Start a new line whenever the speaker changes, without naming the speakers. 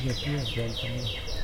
งียบๆเดินไป